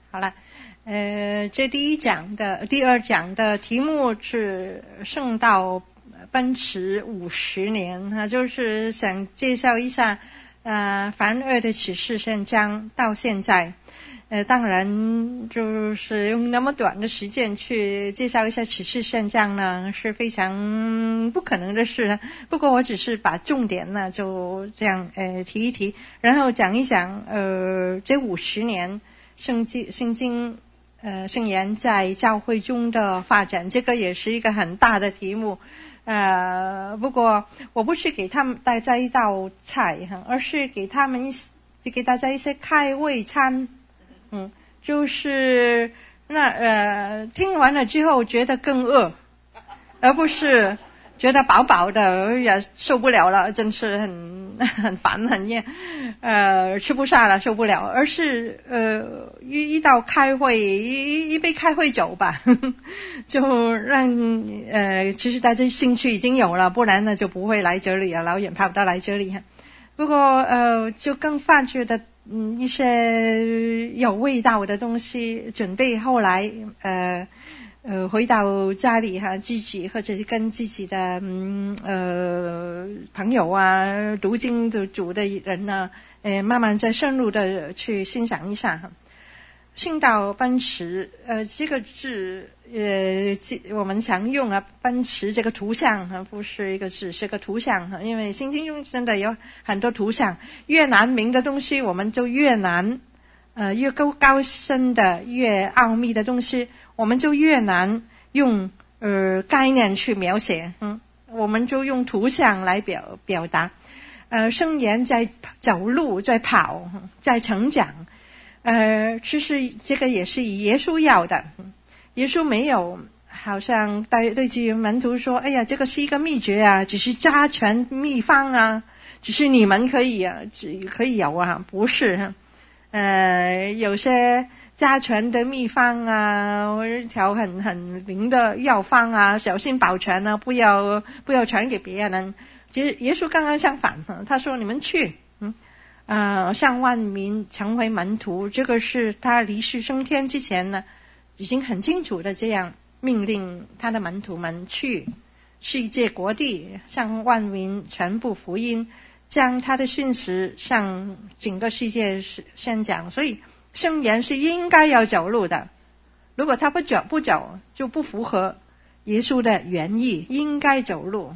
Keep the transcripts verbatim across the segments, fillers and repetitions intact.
好了，呃，这第一讲的第二讲的题目是圣道奔驰五十年，哈，就是想介绍一下呃凡二的启示圣章到现在。呃，当然就是用那么短的时间去介绍一下启示圣章呢，是非常不可能的事。不过我只是把重点呢就这样呃提一提，然后讲一讲呃这五十年圣经圣经呃圣言在教会中的发展，这个也是一个很大的题目。呃，不过我不是给他们大家一道菜，而是给他们一给大家一些开胃餐。嗯，就是那呃，听完了之后觉得更饿，而不是觉得饱饱的也受不了了，真是很很烦很厌，呃，吃不下了受不了，而是呃一一道开会一一杯开会酒吧，呵呵，就让呃其实大家兴趣已经有了，不然呢就不会来这里啊，老远跑到来这里。不过呃就更发觉的。嗯，一些有味道的东西，准备后来呃呃回到家里哈，自己或者是跟自己的嗯呃朋友啊，读经的主的人呢，呃慢慢再深入的去欣赏一下哈。圣道奔驰，呃这个字呃我们常用啊，奔驰这个图像哈，不是一个字，是个图像哈，因为圣经中真的有很多图像，越难明的东西我们就越难，呃越高高深的越奥秘的东西我们就越难用呃概念去描写，嗯，我们就用图像来表表达。呃圣言在走路，在跑，在成长。呃，其实这个也是耶稣要的，耶稣没有好像对对着门徒说，哎呀，这个是一个秘诀啊，只是家传秘方啊，只是你们可以啊，只可以有啊，不是，呃，有些家传的秘方啊，或者一条很很灵的药方啊，小心保存啊，不要不要传给别人。其实耶稣刚刚相反，他说你们去。呃，向万民成为门徒，这个是他离世升天之前呢，已经很清楚的这样命令他的门徒们去世界各地，向万民传布福音，将他的讯息向整个世界宣讲。所以圣言是应该要走路的，如果他不走不走，就不符合耶稣的原意，应该走路。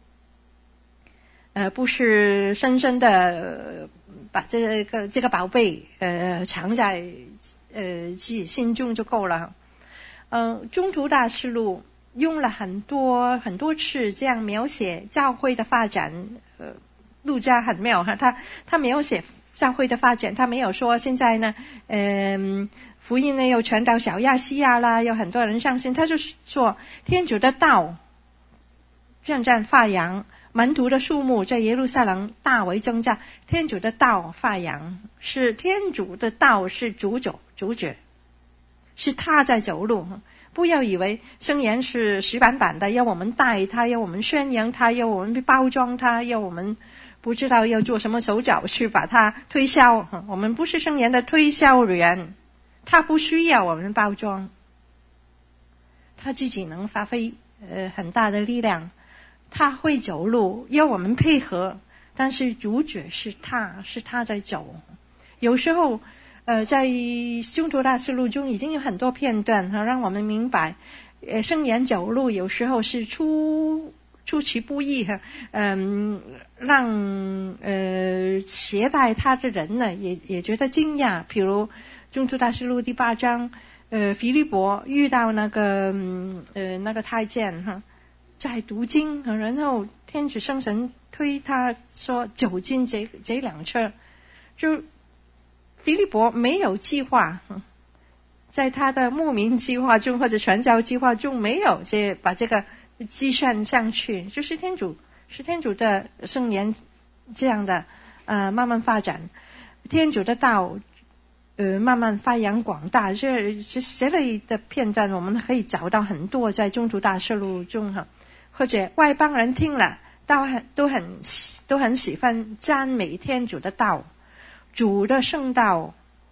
呃，不是深深的把这个这个宝贝呃藏在呃自己心中就够了。呃，中途大事录用了很多很多次这样描写教会的发展。呃，路加很妙哈，他他描写教会的发展，他没有说现在呢，嗯、呃，福音呢又传到小亚细亚啦，有很多人相信，他就说天主的道渐渐发扬。门徒的数目在耶路撒冷大为增加，天主的道发扬，是天主的道是主角主角，是他在走路。不要以为圣言是死板板的，要我们带他，要我们宣扬他，要我们包装他，要我们不知道要做什么手脚去把它推销。我们不是圣言的推销员，他不需要我们包装，他自己能发挥呃很大的力量。他会走路，要我们配合，但是主角是他，是他在走。有时候呃，在中途大事录中已经有很多片段让我们明白，呃，圣言走路有时候是出出其不意，嗯、呃，让呃携带他的人呢也也觉得惊讶。比如中途大事录第八章，呃，腓利伯遇到那个嗯呃那个太监哈。在读经，然后天主圣神推他说走进这这辆车，就腓利伯没有计划，在他的牧民计划中或者传教计划中没有这把这个计算上去，就是天主是天主的圣言这样的呃慢慢发展，天主的道呃慢慢发扬广大。这这类的片段我们可以找到很多在中途大事录中哈。或者外邦人听了都很都很都很喜欢赞美天主的道，主的圣道，呃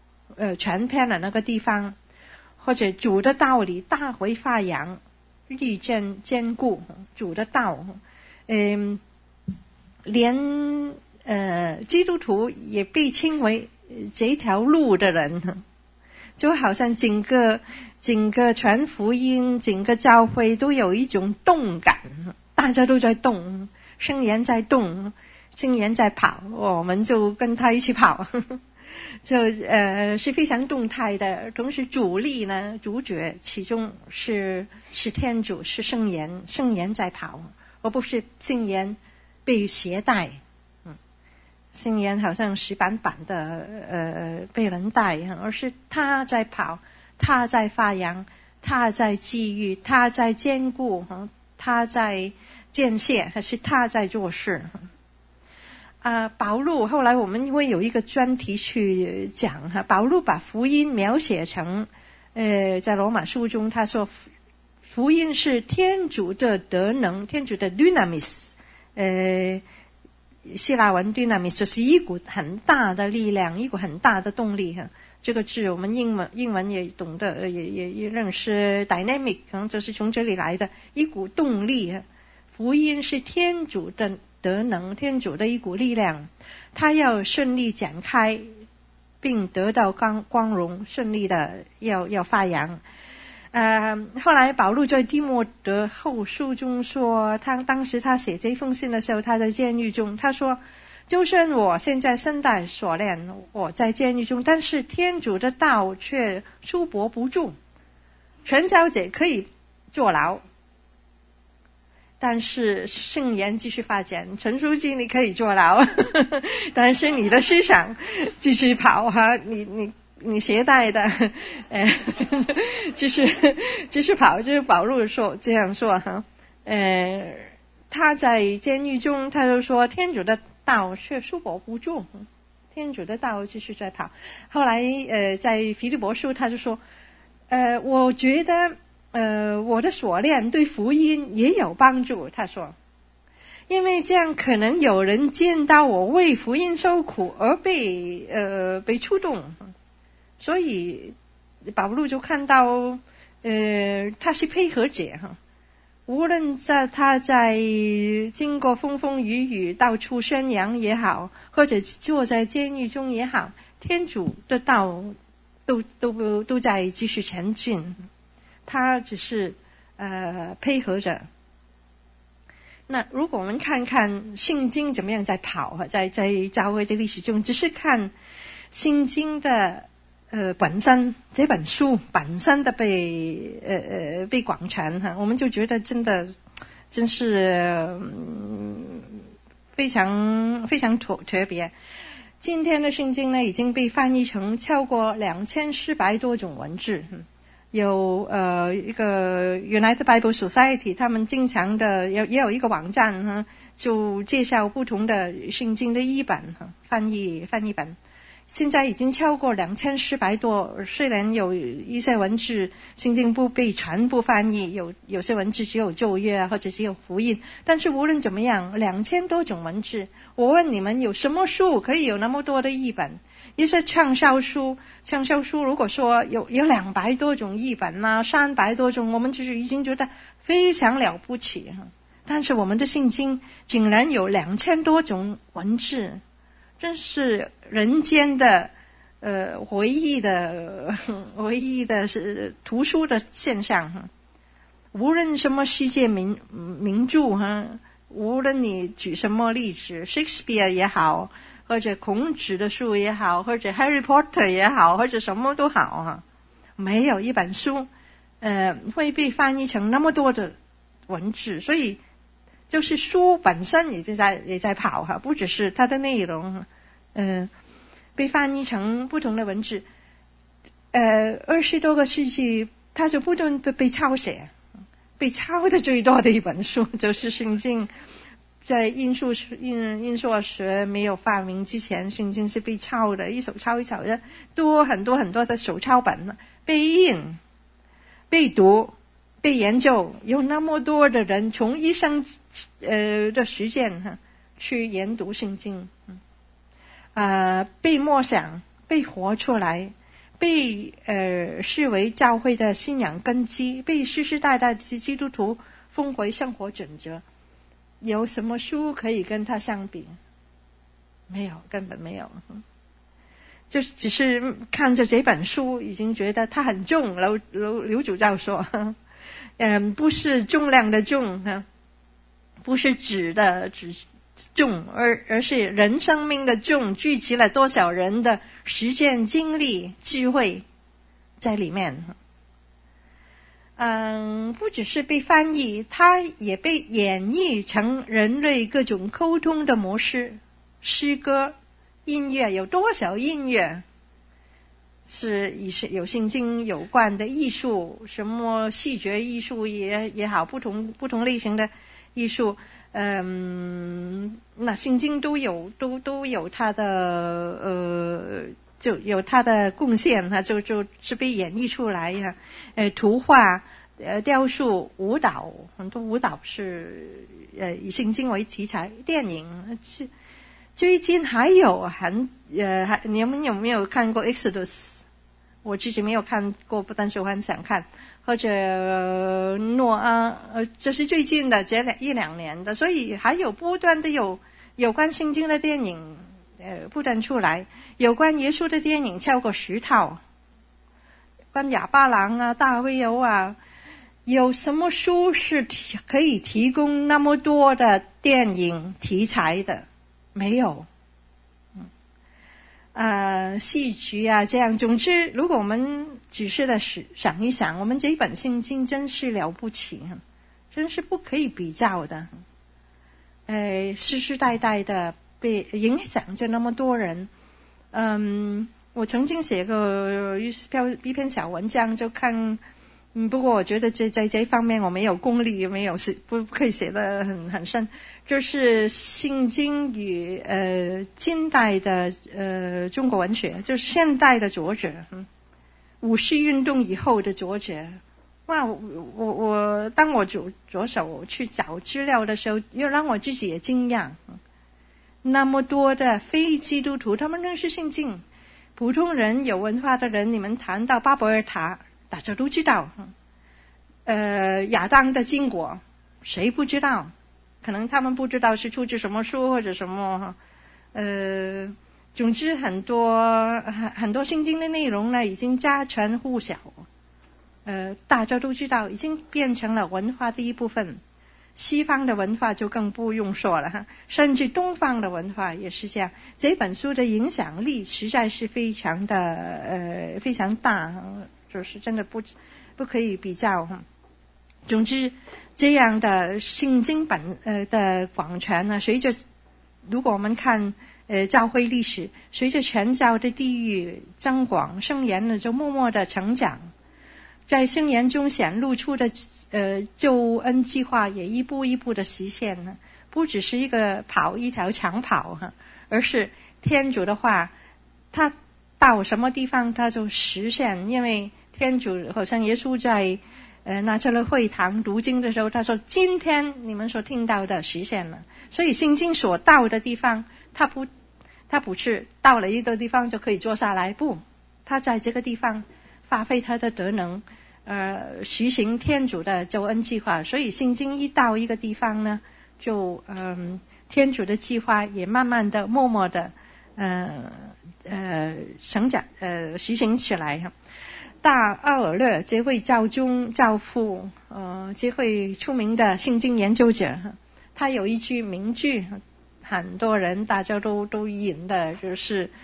呃传遍了那个地方，或者主的道理大为发扬，立正坚固，主的道，嗯，连呃基督徒也被称为这条路的人，就好像整个整个传福音，整个教会都有一种动感，大家都在动，圣言在动，圣言在跑，我们就跟他一起跑，就呃是非常动态的。同时主力呢，主角其中是是天主，是圣言，圣言在跑，而不是圣言被携带。嗯，圣言好像是板板的呃被人带，而是他在跑，他在发扬，他在寄予，他在坚固，他在建设，还是他在做事。啊、呃，保禄后来我们会有一个专题去讲哈，保禄把福音描写成，呃，在罗马书中他说，福音是天主的德能，天主的 dynamis， 呃，希腊文 dynamis 就是一股很大的力量，一股很大的动力哈。这个字我们英文英文也懂得，也也也认识 dynamic， 可能就是从这里来的一股动力。福音是天主的德能，天主的一股力量，他要顺利展开，并得到光光荣，顺利的要要发扬。呃，后来保禄在提摩德后书中说，他当时他写这封信的时候，他在监狱中，他说，就算我现在身带锁链，我在监狱中，但是天主的道却束缚不住。传教者可以坐牢，但是圣言继续发展，陈书记你可以坐牢，但是你的思想继续跑哈，你你你携带的，呃，继续继续跑，就是保禄说这样说哈，呃，他在监狱中他就说天主的道却束缚不住，天主的道继续在跑。后来呃，在腓立比书他就说，呃，我觉得。呃，我的锁链对福音也有帮助，他说，因为这样可能有人见到我为福音受苦而被呃被触动，所以保禄就看到呃他是配合者哈，无论在他在经过风风雨雨到处宣扬也好，或者坐在监狱中也好，天主的道都都都在继续前进。他只是呃配合着。那如果我们看看圣经怎么样在跑，在在教会的历史中，只是看圣经的呃本身，这本书本身的被呃呃被广传哈，我们就觉得真的真是、嗯、非常非常特特别。今天的圣经呢，已经被翻译成超过两千四百多种文字。有呃一个 United Bible Society， 他们经常的也也有一个网站哈，就介绍不同的圣经的译本哈，翻译翻译本，现在已经超过两千四百多。虽然有一些文字圣经不被全部翻译，有有些文字只有旧约或者只有福音，但是无论怎么样，两千多种文字，我问你们，有什么书可以有那么多的译本？一些畅销书，畅销书如果说有有两百多种译本啊，三百多种，我们就是已经觉得非常了不起哈。但是我们的圣经竟然有两千多种文字，真是人间的呃唯一的唯一的是图书的现象哈。无论什么世界名名著哈，无论你举什么例子 ，Shakespeare 也好。或者孔子的书也好，或者 Harry Potter 也好，或者什么都好啊，没有一本书呃会被翻译成那么多的文字，所以就是书本身也在也在跑哈，不只是它的内容呃被翻译成不同的文字。呃二十多个世纪它就不断被被抄写，被抄的最多的一本书就是圣经。在印数印印刷学没有发明之前，圣经是被抄的，一手抄一手的，多很多很多的手抄本被印、被读、被研究，有那么多的人从一生呃的时间哈去研读圣经，啊、呃，被默想、被活出来、 被呃视为教会的信仰根基，被世世代代的基督徒奉为生活准则。有什么书可以跟它相比？没有，根本没有。就只是看着这本书，已经觉得它很重。刘刘刘主教说，嗯，不是重量的重，不是纸的纸重，而而是人生命的重，聚集了多少人的实践经历、智慧在里面。嗯，不只是被翻译，它也被演绎成人类各种沟通的模式。诗歌、音乐，有多少音乐是以有圣经有关的艺术，什么视觉艺术也也好，不同不同类型的艺术，嗯，那圣经都有都都有它的呃，就有它的贡献，它就就是被演绎出来呀。呃，图画、呃，雕塑、舞蹈，很多舞蹈是呃以圣经为题材，电影是。最近还有很呃，你们有没有看过 Exodus？ 我自己没有看过，但是我很想看。或者、呃、诺阿，呃，这是最近的这两一两年的，所以还有不断的有有关圣经的电影，呃，不断出来。有关耶稣的电影超过十套，关亚巴郎啊、大卫欧啊，有什么书是可以提供那么多的电影题材的？没有。嗯，呃，戏剧啊，这样。总之，如果我们仔细的想一想，我们这一本圣经真是了不起，真是不可以比较的。呃，世世代代的被影响着那么多人。嗯，我曾经写过一篇小文章，就看。嗯，不过我觉得这在这方面我没有功力，没有写不可以写得很很深。就是圣经与呃近代的呃中国文学，就是现代的作者，嗯，五四运动以后的作者。哇，我我我当我着着手去找资料的时候，又让我自己也惊讶，那么多的非基督徒他们认识圣经，普通人有文化的人，你们谈到巴伯尔塔。大家都知道，呃，亚当的经过，谁不知道？可能他们不知道是出自什么书或者什么，呃，总之很多很很多圣经的内容呢，已经家传户晓，呃，大家都知道，已经变成了文化的一部分。西方的文化就更不用说了，甚至东方的文化也是这样。这本书的影响力实在是非常的呃非常大。就是真的不不可以比较。总之，这样的圣经本呃的广传呢，随着如果我们看呃教会历史，随着全教的地域增广，圣言呢就默默的成长，在圣言中显露出的呃救恩计划也一步一步的实现呢，不只是一个跑一条长跑哈，而是天主的话，他到什么地方他就实现，因为。天主好像耶稣在呃拿撒勒会堂读经的时候，他说今天你们所听到的实现了。所以圣经所到的地方，他不他不是到了一个地方就可以坐下来，不，他在这个地方发挥他的德能，呃实行天主的救恩计划。所以圣经一到一个地方呢，就嗯、呃、天主的计划也慢慢的默默的呃呃成长呃实行起来。大奥尔勒这位教宗教父，呃，这位出名的圣经研究者，他有一句名句，很多人大家都都引的，就是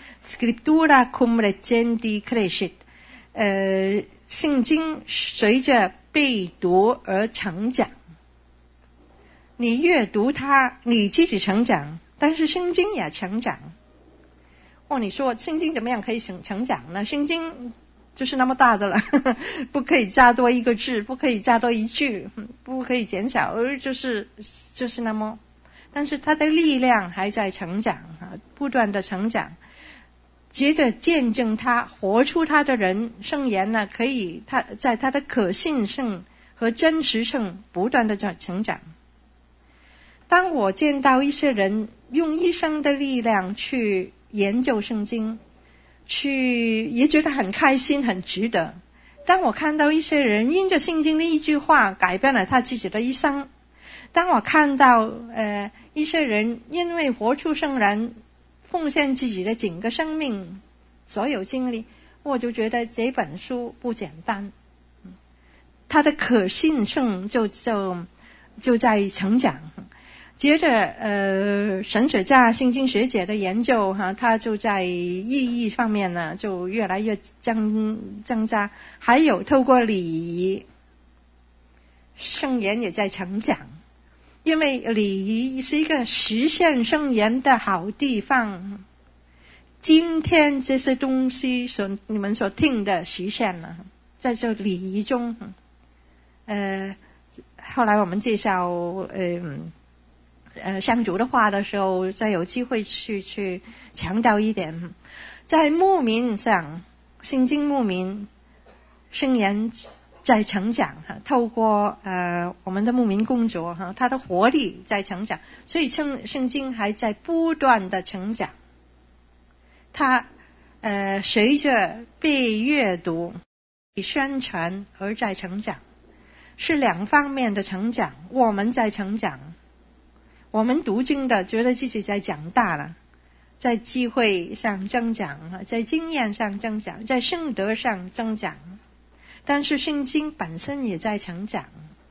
"Scriptura cum legendi crescit"， 呃，圣经随着背读而成长。你阅读它，你自己成长，但是圣经也成长。哦，你说圣经怎么样可以成成长呢？圣经就是那么大的了，呵呵，不可以加多一个字，不可以加多一句，不可以减少，而就是就是那么，但是它的力量还在成长啊，不断的成长。接着见证他活出他的人，圣言呢，可以他在他的可信性和真实性不断的在成长。当我见到一些人用一生的力量去研究圣经， 去也觉得很开心很值得。当我看到一些人因着圣经的一句话改变了他自己的一生，当我看到呃一些人因为活出圣人奉献自己的整个生命所有精力，我就觉得这本书不简单，它的可信性就就就在成长。接着呃神学家圣经学者的研究哈，它就在意义方面呢就越来越增增加，还有透过礼仪圣言也在成长，因为礼仪是一个实现圣言的好地方。今天这些东西所你们所听的实现了，在这礼仪中，呃，后来我们介绍呃呃上主的话的时候，再有机会去去强调一点，在牧民上，圣经牧民圣言在成长哈，透过呃我们的牧民工作哈，它的活力在成长，所以圣圣经还在不断的成长。它呃随着被阅读、被宣传而在成长，是两方面的成长。我们在成长，我们读经的觉得自己在长大了，在机会上增长，在经验上增长，在圣德上增长。但是圣经本身也在成长。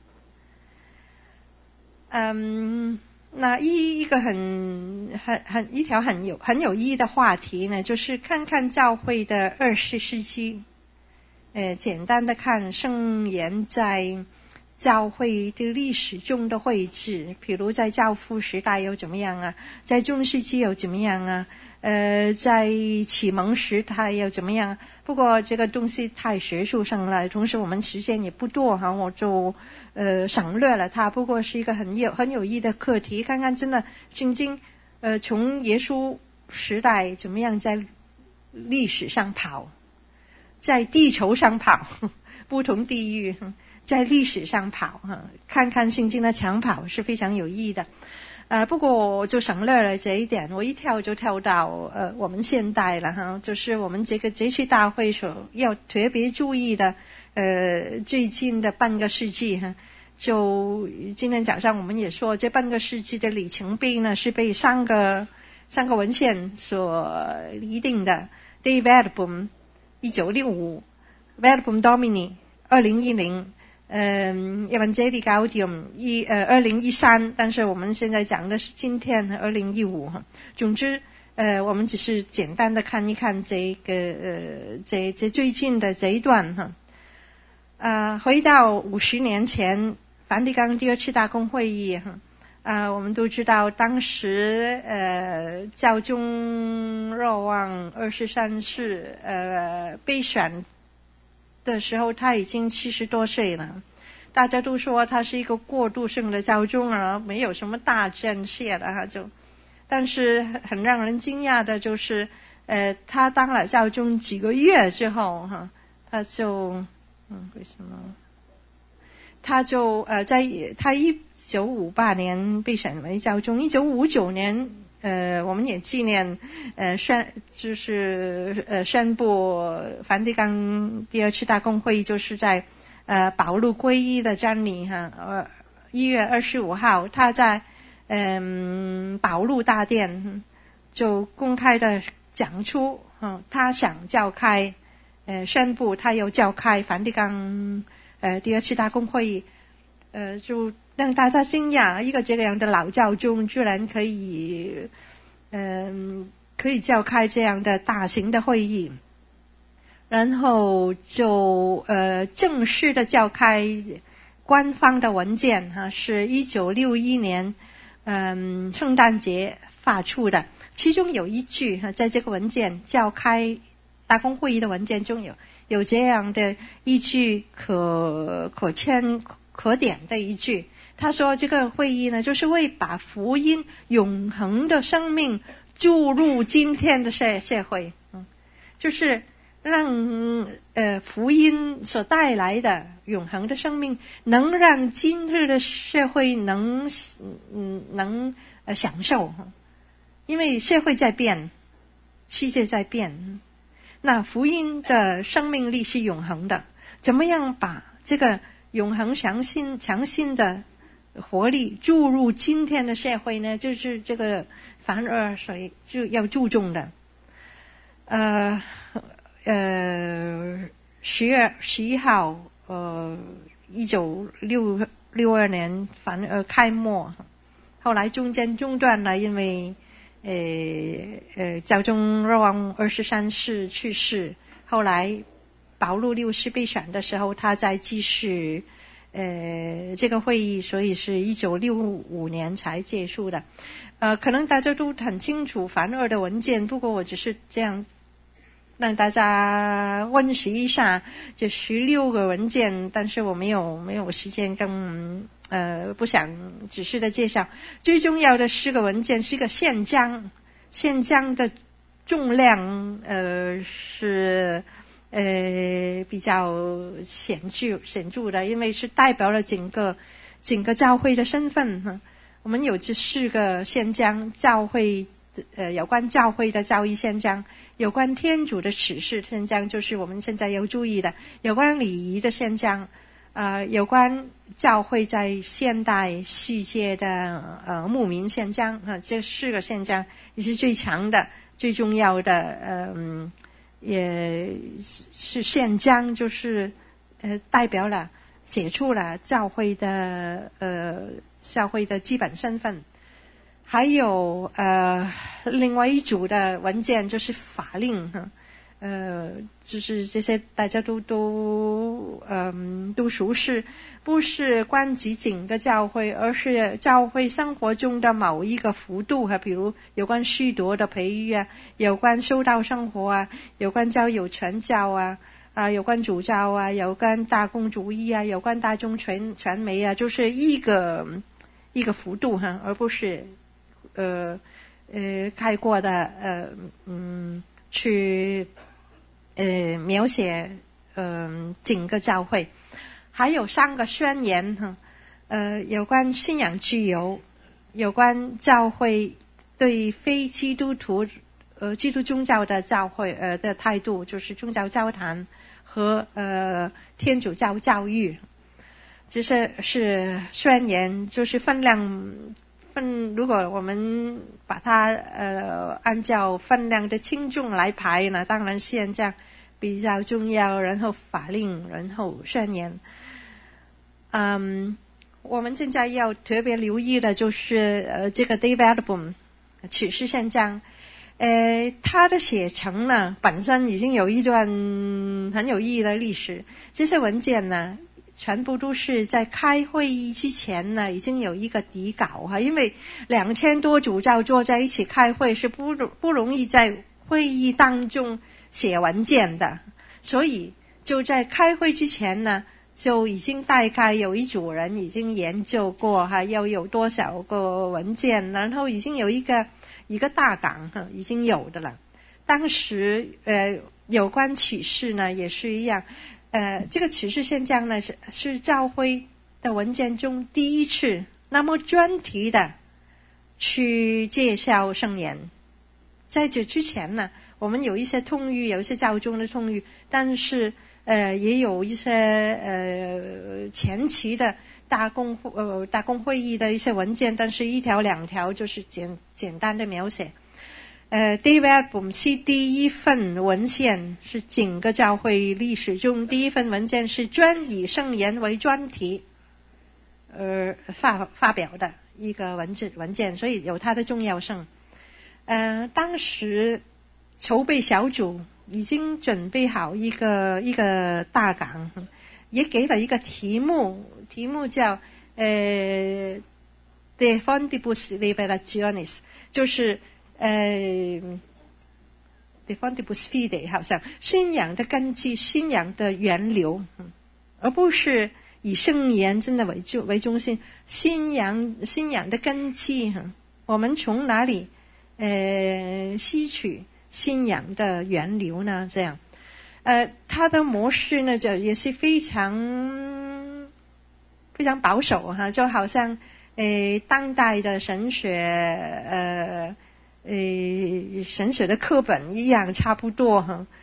嗯，那一一个很很很一条很有很有意义的话题呢，就是看看教会的二十世纪，呃，简单的看圣言在教会的历史中的位置，比如在教父时代又怎么样啊，在中世纪又怎么样啊，呃，在启蒙时代又怎么样？不过这个东西太学术上了，同时我们时间也不多哈，我就呃省略了它。不过是一个很有很有意义的课题，看看真的圣经呃从耶稣时代怎么样在历史上跑，在地球上跑，不同地域在历史上跑哈，看看圣经的长跑是非常有意义的。呃，不过我就省略了这一点，我一跳就跳到呃我们现代了哈，就是我们这个这次大会所要特别注意的，呃，最近的半个世纪哈，就今天早上我们也说，这半个世纪的里程碑呢是被三个三个文献所拟定的。De Verbum 一九六五 Verbum Domini 二零一零嗯 Evangelii Gaudium 一呃二零一三，但是我们现在讲的是今天二零一五哈。总之呃我们只是简单的看一看这个呃这这最近的这一段哈。呃回到五十年前梵蒂冈第二次大公会议哈，呃我们都知道当时呃教宗若望二十三世呃被选的时候，他已经七十多岁了，大家都说他是一个过渡性的教宗啊，没有什么大建设了哈，就，但是很让人惊讶的就是，呃，他当了教宗几个月之后哈，他就，嗯，为什么？他就呃，在他一九五八年被选为教宗，一九五九年。呃，我们也纪念，呃，宣就是呃宣布梵蒂冈第二次大公会议就是在呃保禄皈依的真理哈，呃一月二十五号，他在嗯、呃、保禄大殿就公开的讲出，嗯、呃，他想召开，呃宣布他要召开梵蒂冈呃第二次大公会议，呃就。让大家惊讶，一个这样的老教宗居然可以，嗯、呃，可以召开这样的大型的会议，然后就呃正式的召开官方的文件哈，是一九六一年，嗯、呃，圣诞节发出的。其中有一句哈，在这个文件召开大公会议的文件中有有这样的一句可可签可点的一句。他说这个会议呢，就是为把福音永恒的生命注入今天的社社会，嗯，就是让呃福音所带来的永恒的生命，能让今日的社会能嗯能呃享受，因为社会在变，世界在变， 那福音的生命力是永恒的，怎么样把这个永恒强信强信的活力注入今天的社会呢？就是这个凡二所以就要注重的。呃呃，十月十一号，呃，一九六六二年凡二开幕，后来中间中断了，因为呃呃，教宗若望二十三世去世，后来保禄六世被选的时候，他再继续呃这个会议，所以是一九六五年才结束的。呃，可能大家都很清楚凡二的文件，不过我只是这样让大家温习一下这十六个文件，但是我没有没有时间跟呃不想仔细的介绍。最重要的四个文件是一个宪章，宪章的重量呃是呃比较显著显著的，因为是代表了整个整个教会的身份。我们有这四个宪章，教会呃有关教会的教义宪章，有关天主的启示宪章，就是我们现在要注意的，有关礼仪的宪章，呃有关教会在现代世界的呃牧民宪章啊、呃，这四个宪章也是最强的最重要的，嗯、呃、也是宪章，就是呃代表了写出了教会的呃教会的基本身份。还有呃另外一组的文件就是法令，呃就是这些大家都都嗯都熟悉，不是关于整个教会，而是教会生活中的某一个幅度哈，比如有关许多的培育啊，有关修道生活啊，有关交友传教啊啊，有关主教啊，有关大公主义啊，有关大众传传媒啊，就是一个一个幅度哈，而不是呃呃开过的呃嗯去呃描写嗯、呃、整个教会。还有三个宣言哈，呃有关信仰自由，有关教会对非基督徒呃基督宗教的教会呃的态度，就是宗教交谈和呃天主教教育。这是是宣言，就是分量分，如果我们把它呃按照分量的轻重来排呢，当然宪章比较重要，然后法令，然后宣言。嗯，我们现在要特别留意的就是呃这个 development 启示宪章，呃它的写成呢本身已经有一段很有意义的历史，这些文件呢全部都是在开会议之前呢已经有一个底稿哈，因为两千多主教坐在一起开会是不不容易在会议当中写文件的，所以就在开会之前呢就已经大概有一组人已经研究过哈，要有多少个文件，然后已经有一个一个大纲哈，已经有的了。当时呃有关启示呢也是一样。呃，这个启示宪章呢是是教会的文件中第一次那么专题的去介绍圣言。在这之前呢，我们有一些通谕，有一些教宗的通谕，但是呃也有一些呃前期的大公呃大公会议的一些文件，但是一条两条就是简简单的描写。呃 development 是第一份文献，是整个教会历史中第一份文件，是专以圣言为专题而发发表的一个文字文件，所以有它的重要性。呃，当时筹备小组已经准备好一个一个大纲，也给了一个题目，题目叫呃 De Fundibus Revelationis， 就是呃 De Fundibus Fide， 好像信仰的根基，信仰的源流，而不是以圣言真的为中为中心。信仰信仰的根基，我们从哪里呃吸取信仰的源流呢？这样，呃，它的模式呢，就也是非常非常保守哈，就好像呃当代的神学呃呃神学的课本一样，差不多哈。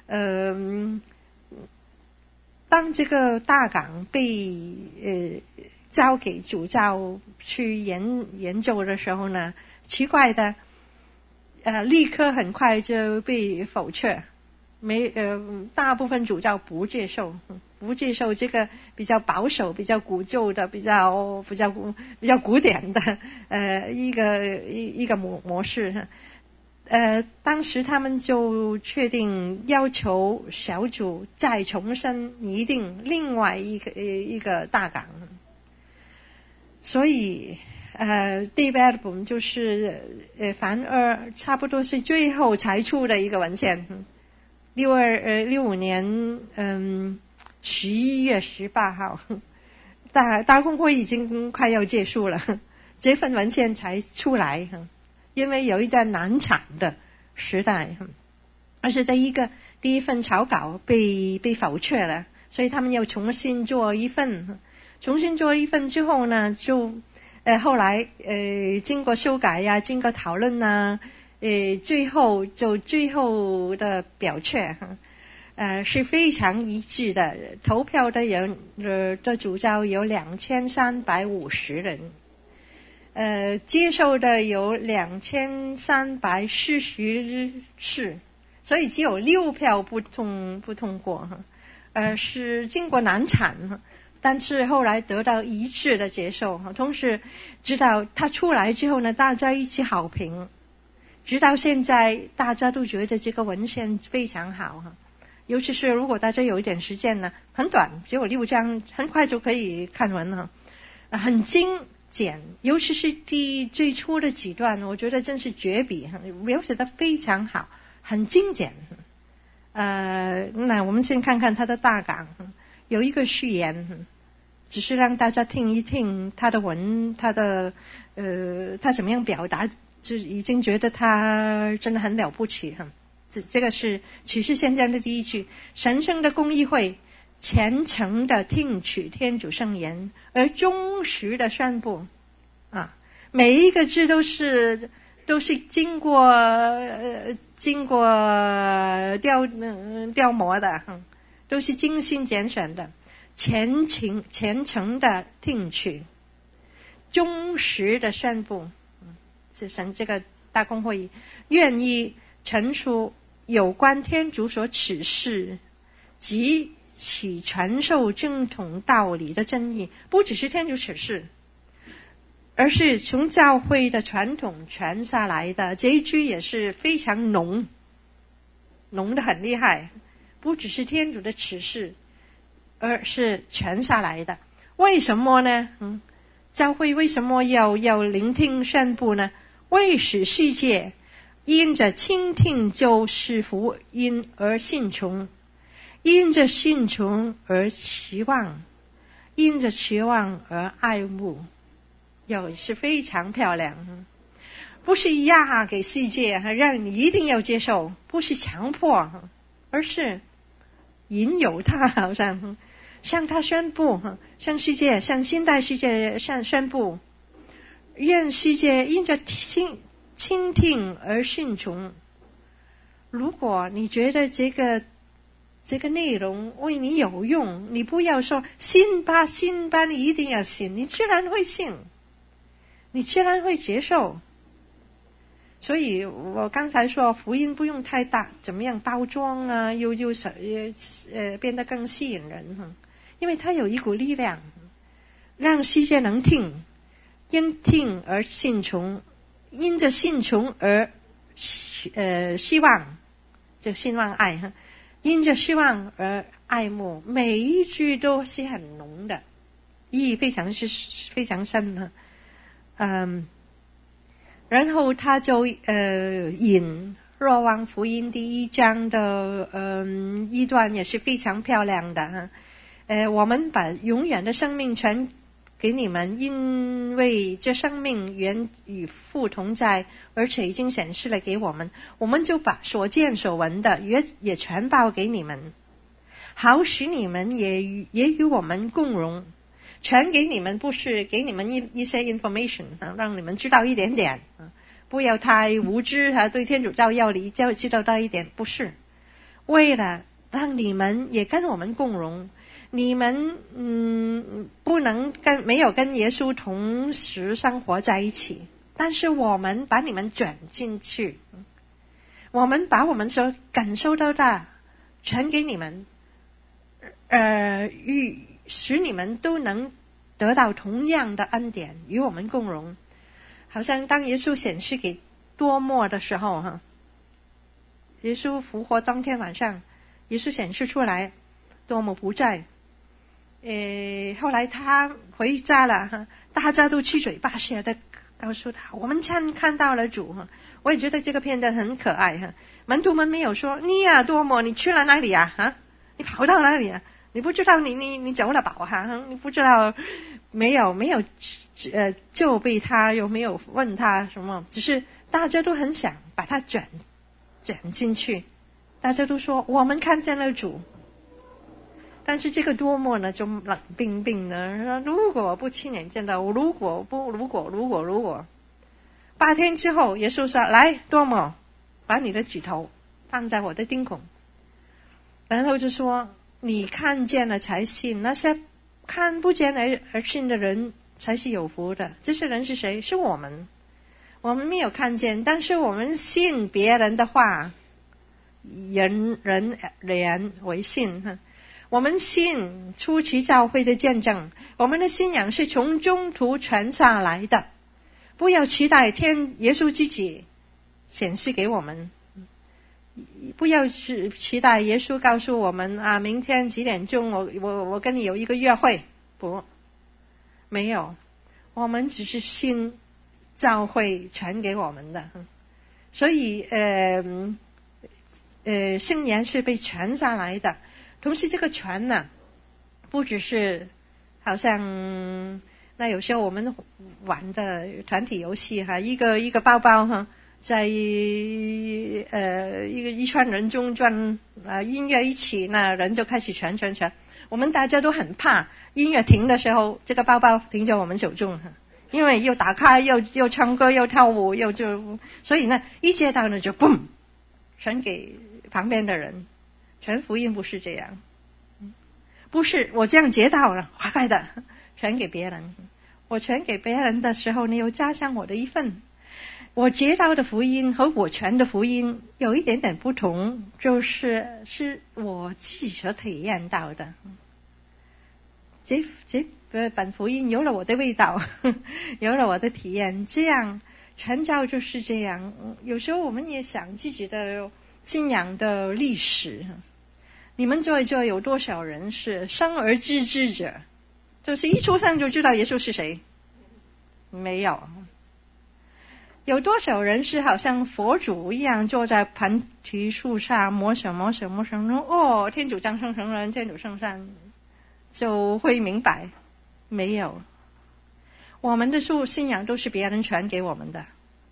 呃，当这个大港被呃交给主教去研研究的时候呢，奇怪的，呃，立刻很快就被否决，没呃，大部分主教不接受，不接受这个比较保守、比较古旧的、比较比较古比较古典的呃一个一一个模模式。呃，当时他们就确定要求小组再重新拟定另外一个一个大纲，所以呃 De Verbum 就是呃反而差不多是最后才出的一个文献，六二呃六五年嗯十一月十八号，大大公会已经快要结束了，这份文献才出来。因为有一段难产的时代，而是这一个第一份草稿被被否决了，所以他们又重新做一份，重新做一份之后呢，就呃后来呃经过修改呀、啊，经过讨论呐、啊，呃最后就最后的表决，呃是非常一致的，投票的人呃的主教有两千三百五十人。呃，接受的有两千三百四十次，所以只有六票不通不通过，呃，是经过难产，但是后来得到一致的接受，同时直到它出来之后呢，大家一起好评，直到现在大家都觉得这个文献非常好，尤其是如果大家有一点时间呢，很短，只有六章，很快就可以看完了，很精简，尤其是第最初的几段，我觉得真是绝笔，描写得非常好，很精简。呃，那我们先看看它的大纲，有一个序言，只是让大家听一听他的文，他的呃，他怎么样表达，就已经觉得他真的很了不起哈。这这个是启示宪章的第一句：神圣的公议会虔诚的听取天主圣言，而忠实的宣布，啊，每一个字都是都是经过呃经过雕嗯雕磨的，嗯，都是精心拣选的，虔诚虔诚的听取，忠实的宣布，嗯，是神这个大公会议愿意陈述有关天主所启示及其传授正统道理的真意，不只是天主启示，而是从教会的传统传下来的。这一句也是非常浓，浓得很厉害，不只是天主的启示，而是传下来的。为什么呢？嗯，教会为什么要要聆听宣布呢？为使世界因着倾听救世福音而信从，因着信从而期望，因着期望而爱慕，又是非常漂亮。不是压给世界让你一定要接受，不是强迫，而是引诱他，好像向他宣布，向世界，向现代世界向宣布，愿世界因着倾倾听而信从。如果你觉得这个这个内容为你有用，你不要说信吧信吧，你一定要信，你自然会信，你自然会接受。所以我刚才说福音不用太大，怎么样包装啊，又又呃变得更吸引人，因为它有一股力量，让世界能听，因听而信从，因着信从而呃希望，就希望爱，因着希望而爱慕，每一句都是很浓的，意义非常是非常深的，嗯。然后他就呃引若望福音第一章的嗯、呃、一段也是非常漂亮的，呃我们把永远的生命传给你们，因为这生命原与父同在，而且已经显示了给我们，我们就把所见所闻的也也传报给你们，好使你们也与也与我们共荣。传给你们不是给你们一一些 information， 让你们知道一点点，不要太无知，对天主教要理就知道到一点，不是。 为了让你们也跟我们共荣。你们嗯不能跟没有跟耶稣同时生活在一起，但是我们把你们卷进去，我们把我们所感受到的传给你们，呃，与使你们都能得到同样的恩典，与我们共荣。好像当耶稣显示给多默的时候，哈，耶稣复活当天晚上，耶稣显示出来，多默不在。呃，后来他回家了，哈，大家都七嘴八舌的告诉他，我们看看到了主。哈，我也觉得这个片段很可爱。哈，门徒们没有说你呀、啊、多默，你去了哪里啊？啊，你跑到哪里啊？你不知道你你你走了吧？哈，你不知道，没有没有呃就被他又没有问他什么，只是大家都很想把他卷卷进去，大家都说我们看见了主。但是这个多默呢就冷冰冰的说，如果不亲眼见到，如果不如果如果如果八天之后，耶稣说，来多默，把你的指头放在我的钉孔，然后就说你看见了才信，那些看不见而而信的人才是有福的。这些人是谁？是我们。我们没有看见，但是我们信别人的话，人人人为信。我们信初期教会的见证，我们的信仰是从中途传下来的。不要期待天耶稣自己显示给我们，不要期待耶稣告诉我们啊，明天几点钟我我我跟你有一个约会。不，没有，我们只是信教会传给我们的。所以呃呃，信仰是被传下来的。同时这个传呢，不只是好像那有时候我们玩的团体游戏哈，一个一个包包哈，在呃一个一圈人中转啊，音乐一起，那人就开始传传传。我们大家都很怕音乐停的时候，这个包包停在我们手中哈，因为又打开又又唱歌又跳舞又就，所以呢一接到呢就嘣传给旁边的人。传福音不是这样，不是我这样接到了快快的传给别人。我传给别人的时候，你有加上我的一份。我接到的福音和我传的福音有一点点不同，就是是我自己所体验到的。这这本福音有了我的味道，有了我的体验。这样传教就是这样。有时候我们也想自己的信仰的历史。你们在座有多少人是生而知之者？就是一出生就知道耶稣是谁？没有。有多少人是好像佛祖一样坐在菩提树下摸什么什么什么，哦，天主降生成人，天主圣善，就会明白？没有。我们的信仰都是别人传给我们的。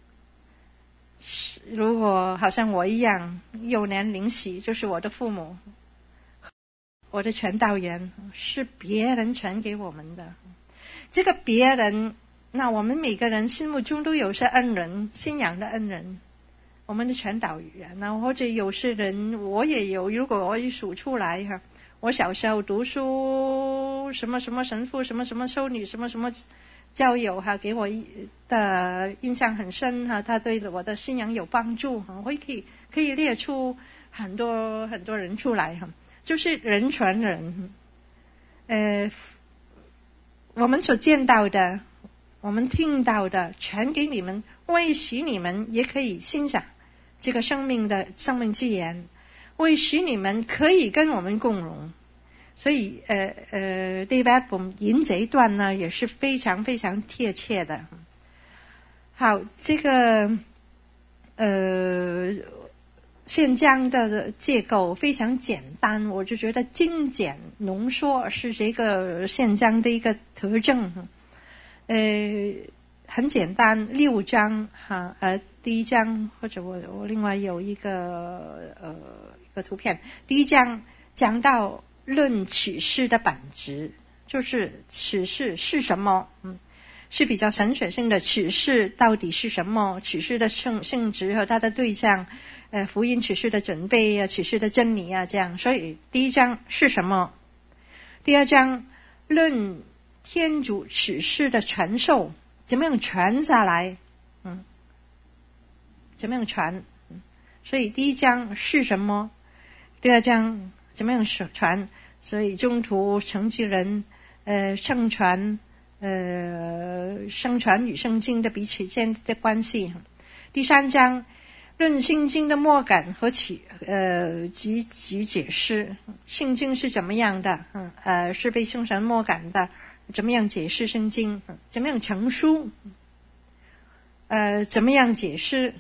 如果好像我一样幼年领洗，就是我的父母，我的传道员是别人传给我们的。这个别人，那我们每个人心目中都有些恩人，信仰的恩人，我们的传导员，那或者有些人我也有，如果我一数出来哈，我小时候读书什么什么神父，什么什么修女，什么什么教友哈，给我的印象很深哈，他对我的信仰有帮助哈，我可以可以列出很多很多人出来哈，就是人传人。呃，我们所见到的，我们听到的，传给你们，为使你们也可以欣赏这个生命的生命之言，为使你们可以跟我们共荣。所以呃呃 David 我们引这一段呢也是非常非常贴切的。好，这个呃宪章的结构非常简单，我就觉得精简浓缩是这个宪章的一个特征。呃很简单，六章哈，呃第一章，或者我我另外有一个呃一个图片，第一章讲到论启示的本质，就是启示是什么，嗯，是比较神学性的启示到底是什么，启示的性性质和它的对象， 呃福音启示的准备啊，启示的真理啊，这样。所以第一章是什么？第二章论天主启示的传授，怎么样传下来？嗯，怎么样传？嗯，所以第一章是什么？第二章怎么样传？所以中途承继人呃上传呃上传与圣经的彼此间的关系。第三章论圣经的默感和启呃及及解释，圣经是怎么样的？嗯呃是被圣神默感的，怎么样解释圣经？怎么样成书？呃怎么样解释？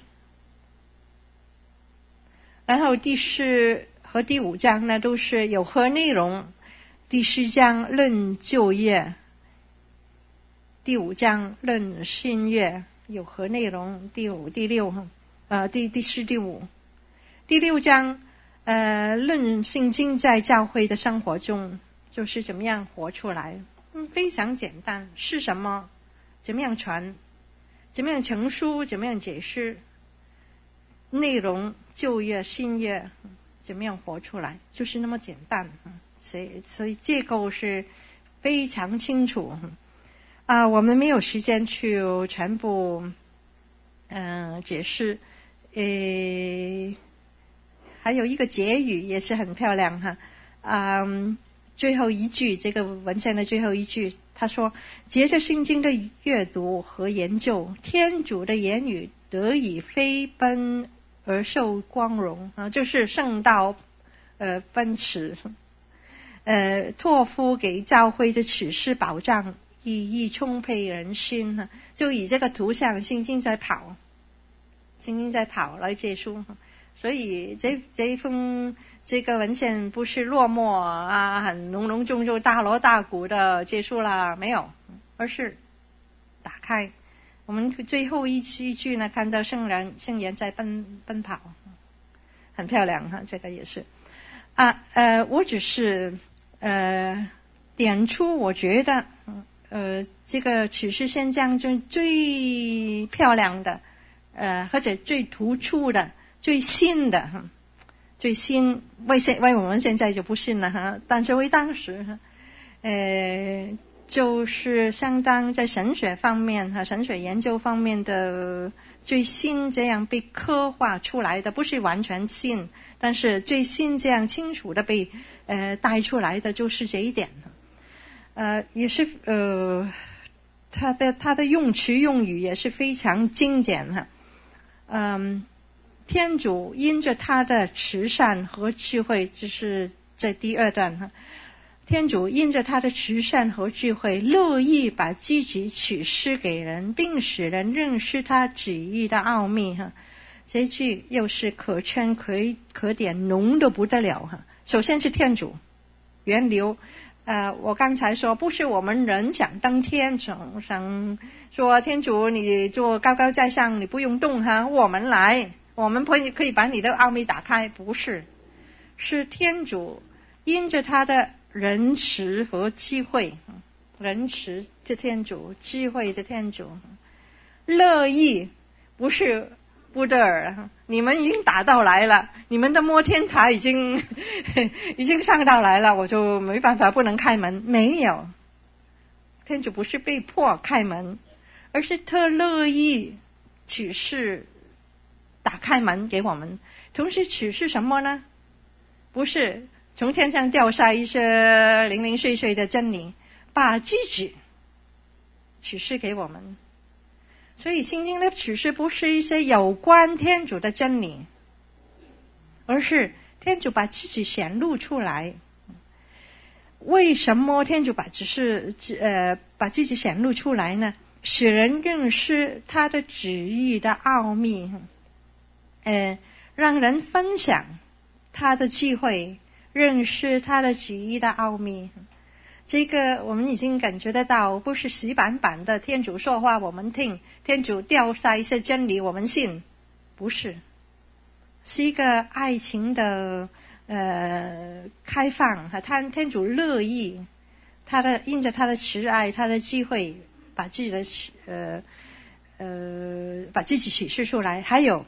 然后第四和第五章呢都是有何内容？第四章论旧约，第五章论新约，有何内容？第五、第六，呃，第第四、第五，第六章，呃，论圣经在教会的生活中就是怎么样活出来。嗯，非常简单，是什么？怎么样传？怎么样成书？怎么样解释？内容旧约、新约，怎么样活出来？就是那么简单。所以，所以结构是非常清楚。啊，我们没有时间去全部嗯、呃、解释。呃，还有一个结语也是很漂亮哈。嗯，最后一句，这个文献的最后一句，他说：藉着圣经的阅读和研究，天主的言语得以飞奔而受光荣啊，就是圣道呃奔驰。呃，托付给教会的启示保障意义充沛人心呢，就以这个图像，圣经在跑，圣经在跑来结束。所以这这一封这个文献不是落寞啊，很隆隆重重、大锣大鼓的结束了，没有，而是打开。我们最后一一句呢，看到圣人圣言在奔奔跑，很漂亮哈，这个也是啊。呃，我只是。呃，点出我觉得，呃，这个启示现象中最漂亮的，呃，或者最突出的、最新的，最新为现为我们现在就不信了哈，但是为当时，呃，就是相当在神学方面和神学研究方面的最新这样被刻画出来的，不是完全新，但是最新这样清楚的被。呃，带出来的就是这一点，呃，也是呃，他的他的用词用语也是非常精简哈，嗯，天主因着他的慈善和智慧，这是在第二段哈，天主因着他的慈善和智慧，乐意把自己启示给人，并使人认识他旨意的奥秘哈，这句又是可圈可可点，浓得不得了哈。首先是天主源流，呃，我刚才说不是我们人想登天，想想说天主你坐高高在上，你不用动哈，我们来，我们可以可以把你的奥秘打开，不是，是天主因着他的仁慈和智慧，仁慈的天主，智慧的天主，乐意，不是布德尔，你们已经打到来了，你们的摩天塔已经已经上到来了，我就没办法不能开门。没有，天主不是被迫开门，而是特乐意启示打开门给我们。同时启示什么呢？不是从天上掉下一些零零碎碎的真理，把自己启示给我们。所以圣经的启示不是一些有关天主的真理，而是天主把自己显露出来。为什么天主把只是呃把自己显露出来呢？使人认识他的旨意的奥秘，呃，让人分享他的智慧，认识他的旨意的奥秘。这个我们已经感觉得到，不是死板板的天主说话我们听，天主掉下一些真理我们信，不是，是一个爱情的呃开放，他天主乐意，他的因着他的慈爱，他的智慧，把自己的呃呃把自己启示出来，还有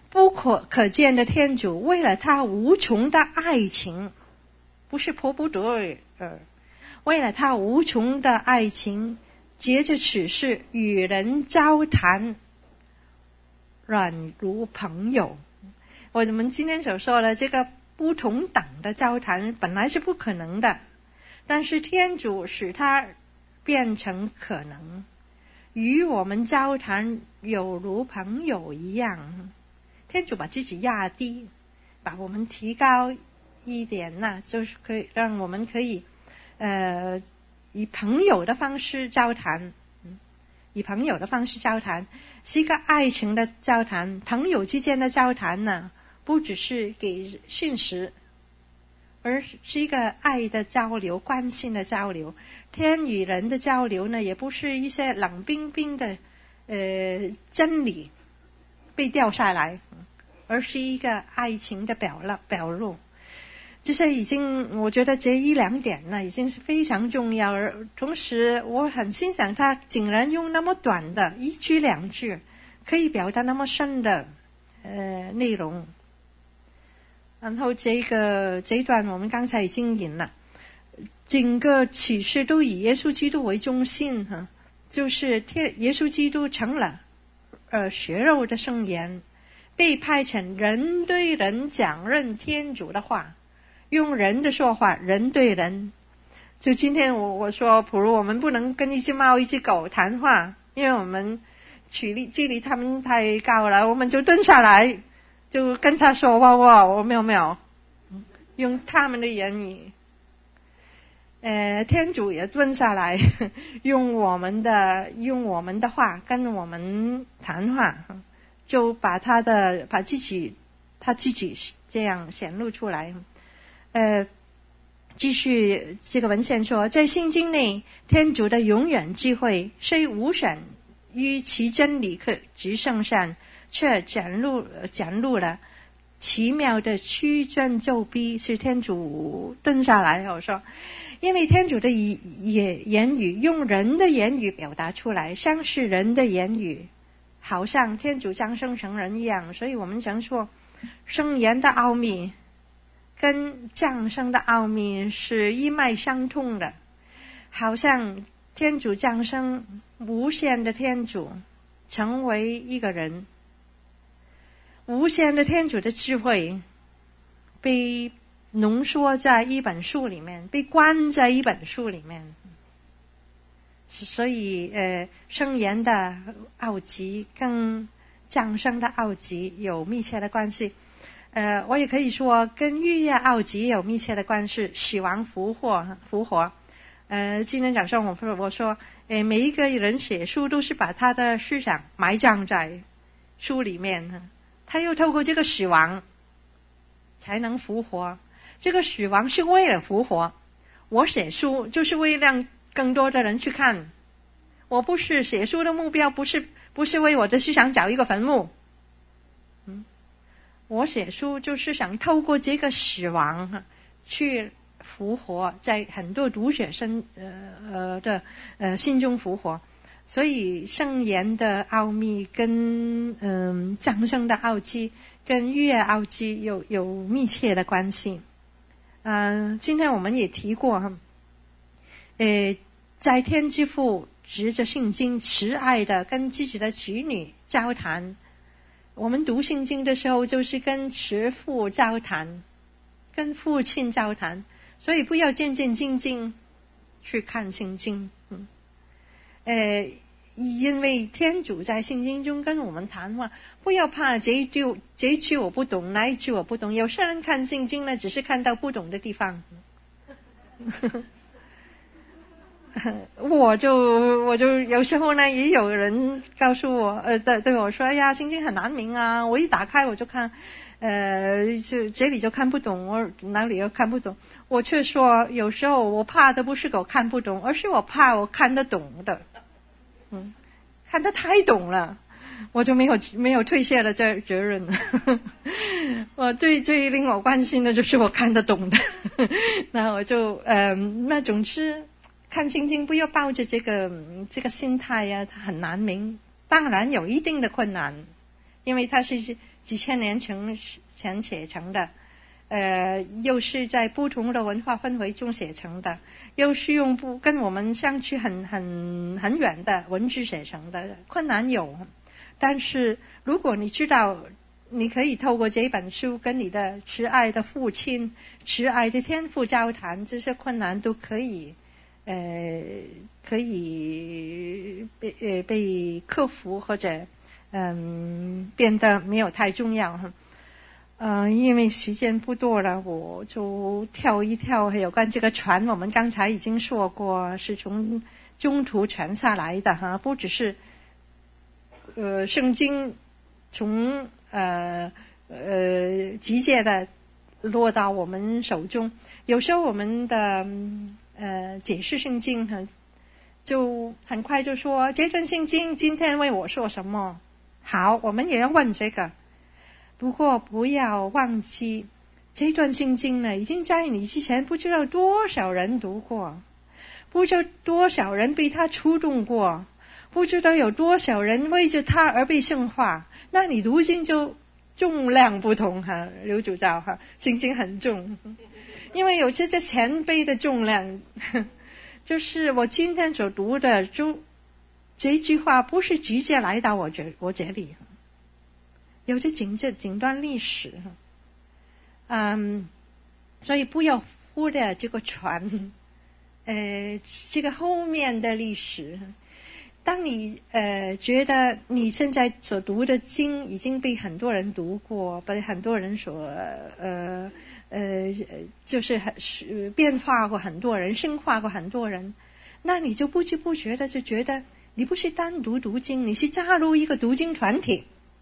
不可可见的天主为了他无穷的爱情，不是迫不得已，呃，为了他无穷的爱情，借着此事与人交谈，软如朋友。我们今天所说的这个不同等的交谈本来是不可能的，但是天主使它变成可能，与我们交谈有如朋友一样。天主把自己压低，把我们提高一点呢，就是可以让我们可以呃以朋友的方式交谈，以朋友的方式交谈是一个爱情的交谈。朋友之间的交谈呢，不只是给信息，而是一个爱的交流，关心的交流。天与人的交流呢，也不是一些冷冰冰的呃真理被掉下来，而是一个爱情的表露表露。这些已经，我觉得这一两点呢，已经是非常重要。而同时，我很欣赏他竟然用那么短的一句两句，可以表达那么深的呃内容。然后这个这一段我们刚才已经引了，整个启示都以耶稣基督为中心哈，就是天耶稣基督成了呃血肉的圣言，被派成人对人讲论天主的话，用人的说话，人对人。就今天我我说，普如我们不能跟一只猫一只狗谈话，因为我们距离距离他们太高了，我们就蹲下来就跟他说哇哇，我没有没有，用他们的言语。呃，天主也蹲下来，用我们的用我们的话跟我们谈话，就把他的把自己他自己这样显露出来。呃，继续这个文献说，在圣经内，天主的永远智慧虽无选于其真理可直圣善，却展露展露了奇妙的屈尊就逼，是天主蹲下来。我说，因为天主的言言语用人的言语表达出来，像是人的言语，好像天主降生成人一样，所以我们常说圣言的奥秘跟降生的奥秘是一脉相通的，好像天主降生，无限的天主成为一个人，无限的天主的智慧被浓缩在一本书里面，被关在一本书里面。所以呃，圣言的奥迹跟降生的奥迹有密切的关系。呃，我也可以说跟逾越奥迹有密切的关系，死亡复活复活。呃，今天早上我说我说，呃，每一个人写书都是把他的思想埋葬在书里面，他又透过这个死亡才能复活。这个死亡是为了复活，我写书就是为了让更多的人去看。我不是写书的目标，不是不是为我的思想找一个坟墓。嗯，我写书就是想透过这个死亡去复活，在很多读者身呃呃的呃心中复活。所以圣言的奥秘跟嗯降生的奥迹跟逾越奥迹有有密切的关系。嗯、呃，今天我们也提过哈，呃，在天之父执着圣经慈爱的跟自己的子女交谈。我们读圣经的时候就是跟慈父交谈，跟父亲交谈，所以不要战战兢兢去看圣经。嗯，呃，因为天主在圣经中跟我们谈话，不要怕这一句这一句我不懂，那一句我不懂。有些人看圣经呢，只是看到不懂的地方。我就我就有时候呢，也有人告诉我，呃，对对我说，哎呀，圣经很难明啊！我一打开我就看，呃，就这里就看不懂，我哪里又看不懂。我却说，有时候我怕的不是我看不懂，而是我怕我看得懂的，嗯，看得太懂了，我就没有没有推卸了这责任了。我最最令我关心的就是我看得懂的，那我就呃，那总之。看圣经不要抱着这个这个心态呀、啊，它很难明。当然有一定的困难，因为它是几千年前前写成的，呃，又是在不同的文化氛围中写成的，又是用不跟我们相去很很很远的文字写成的，困难有。但是如果你知道，你可以透过这本书跟你的慈爱的父亲、慈爱的天父交谈，这些困难都可以，呃，可以被呃被克服，或者嗯变得没有太重要哈。嗯、呃，因为时间不多了，我就跳一跳有关这个船。我们刚才已经说过，是从中途传下来的哈，不只是呃圣经从呃呃直接的落到我们手中。有时候我们的呃解释圣经哈，就很快就说这段圣经今天为我说什么。好，我们也要问这个。不过不要忘记，这段圣经呢，已经在你之前不知道多少人读过，不知道多少人被他触动过，不知道有多少人为着他而被圣化。那你读经就重量不同哈，刘主教哈，圣经很重，因为有些这前辈的重量，就是我今天所读的，就这句话不是直接来到我这我这里。有着整这整段历史，嗯，所以不要忽略这个船，呃，这个后面的历史。当你呃觉得你现在所读的经已经被很多人读过，被很多人所呃呃就是很变化过很多人，深化过很多人，那你就不知不觉的就觉得你不是单独读经，你是加入一个读经团体。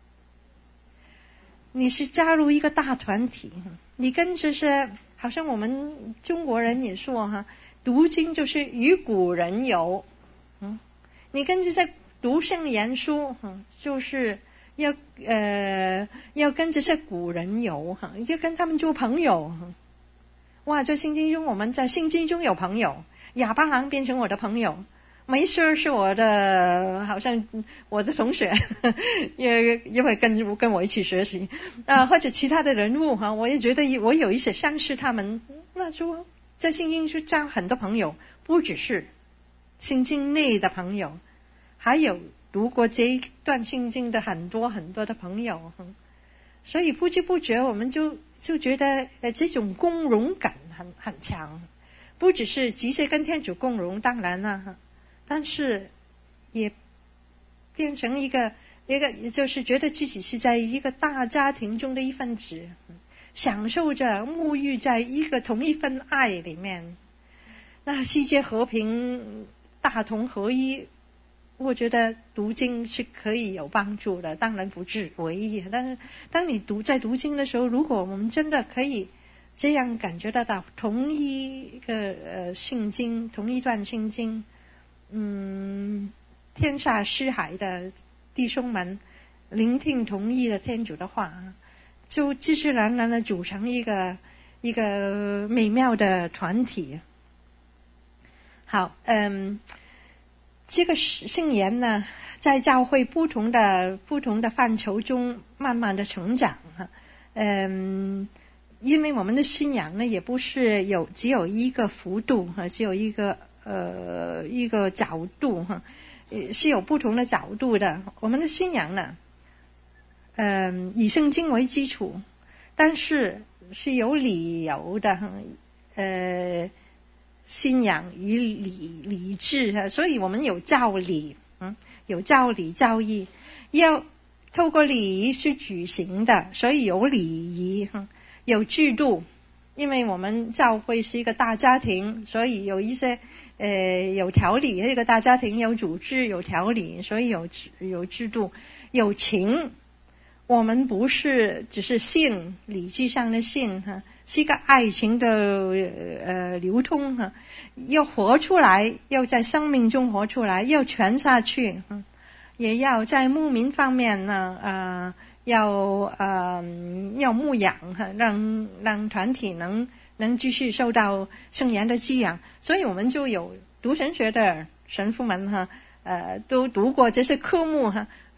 你是加入一个大团体，你跟着是好像我们中国人也说哈，读经就是与古人游，嗯，你跟着在读圣言书，嗯，就是要呃要跟着是古人游哈，要跟他们做朋友。哇，在圣经中我们在圣经中有朋友，亚伯兰变成我的朋友。梅瑟是我的，好像我的同学，也因为跟跟我一起学习，啊、呃，或者其他的人物哈，我也觉得我有一些相似他们。那说在圣经是交很多朋友，不只是圣经内的朋友，还有读过这一段圣经的很多很多的朋友，所以不知不觉我们就就觉得呃这种共融感很很强，不只是直接跟天主共融，当然了。但是也变成一个一个就是觉得自己是在一个大家庭中的一份子，享受着沐浴在一个同一份爱里面。那世界和平大同合一，我觉得读经是可以有帮助的，当然不是唯一。但是当你读在读经的时候，如果我们真的可以这样感觉得到同一个呃圣经，同一段圣经，嗯，天下四海的弟兄们聆听同意的天主的话，就自自然然的组成一个一个美妙的团体。好，嗯，这个圣言呢，在教会不同的不同的范畴中慢慢的成长哈，嗯，因为我们的信仰呢，也不是有只有一个幅度哈，只有一个。呃，一个角度哈，是有不同的角度的。我们的信仰呢，嗯、呃，以圣经为基础，但是是有理由的，呃，信仰与理理智，所以我们有教理，嗯，有教理教义，要透过礼仪去举行的，所以有礼仪，有制度。因为我们教会是一个大家庭，所以有一些呃有条理，这个大家庭有组织有条理，所以有有制度有情。我们不是只是信，理智上的信哈，是一个爱情的呃流通哈，要活出来，要在生命中活出来，要传下去，也要在牧民方面呢呃要呃要牧养哈，让让团体能能继续受到圣言的滋养。所以我们就有读神学的神父们哈，呃都读过这些科目哈，